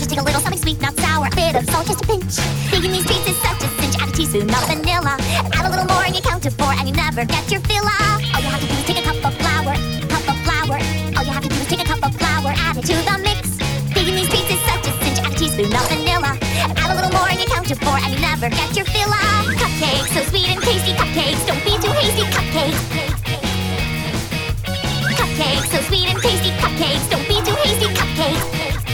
just take a little something sweet, not sour. A bit of salt, just a pinch. Baking these treats is such a cinch. Add a teaspoon of vanilla. Add a little more and you count to 4 and you never get your fill up. All you have to do is take a cup of flour, cup of flour. All you have to do is take a cup of flour, add it to the mix. Baking these treats is such a cinch. Add a teaspoon of vanilla. Add a little more and you count to 4 and you never get your fill up. Cupcakes, so sweet and tasty cupcakes. Don't be too hasty, cupcakes. Cupcakes, so sweet and tasty cupcakes. Don't be too hasty, cupcakes.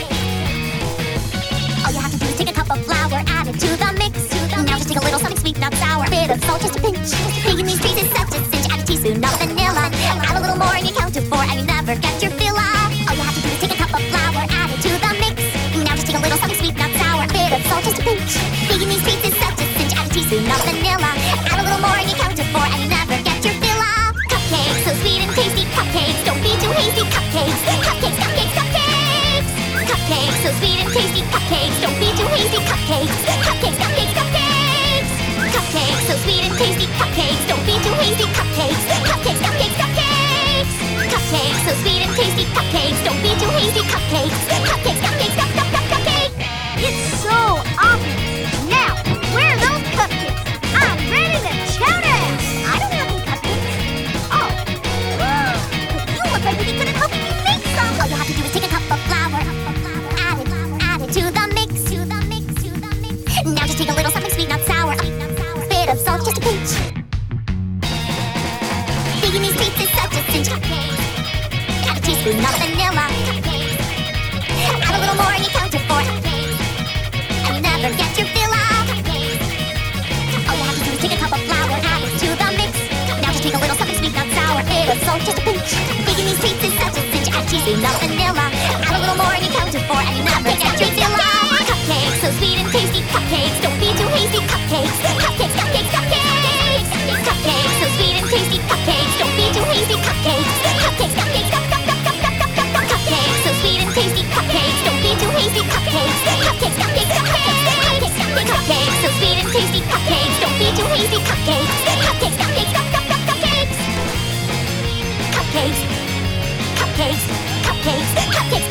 All you have to do is take a cup of flour, add it to the mix. Now just take a little something sweet, not sour. A bit of salt, just a pinch. Baking these treats is such a cinch. Add a teaspoon of vanilla. Add a little more and you count to 4 and you never get your fill up. All you have to do is take a cup of flour, add it to the mix. Now just take a little something sweet, not sour. A bit of salt, just a pinch. Baking these treats is such a cinch. Add a teaspoon of vanilla. Add a little more and you count to 4 and you never get your fill up. Cupcakes, so sweet and tasty cupcakes. Don't be too hasty, cupcakes. Cupcakes, cupcakes, cupcakes. Cupcakes, so sweet and tasty cupcakes. Don't be too hasty, cupcakes. Cupcakes, cupcakes, cupcakes. Cupcakes, so sweet and tasty cupcakes. Don't be too hasty, cupcakes. Cupcakes, cupcakes, cupcakes. Cupcakes, so sweet and tasty cupcakes. Don't be too hasty, cupcakes. Cupcakes, cupcakes, cupcakes. It's so obvious. Now, where are those cupcakes? I'm ready to chow down. I don't have any cupcakes. Oh. But you look like you'd be good at helping me make some. All you have to do is take a cup of flour, add it to the mix. Now just take a little something sweet, not sour. A bit of salt, just a pinch. Baking these treats is such a cinch. Add a teaspoon of vanilla. Add a little more and you count to 4. And you never get your fill up. All you have to do is take a cup of flour, add it to the mix. Now just take a little something sweet, not sour. A bit of salt, just a pinch. Baking these treats is such a cinch. Add a teaspoon of vanilla. Add a little more and you count to 4 and you never get your fill up. Cupcakes, so sweet and tasty cupcakes. Don't be too hasty, cupcakes. Cupcakes, cupcakes, cupcakes. Cupcakes, so sweet and tasty cupcakes. Don't be too hasty, cupcakes. Cupcakes, cupcakes, cupcakes, so sweet and tasty cupcakes. Don't be too hasty, cupcakes. Cupcakes, cupcakes, cupcakes. Cupcakes, so sweet and tasty cupcakes. Don't be too hasty, cupcakes. Cupcakes, cupcakes, cupcakes. Cupcakes, cupcakes, cupcakes, cupcakes.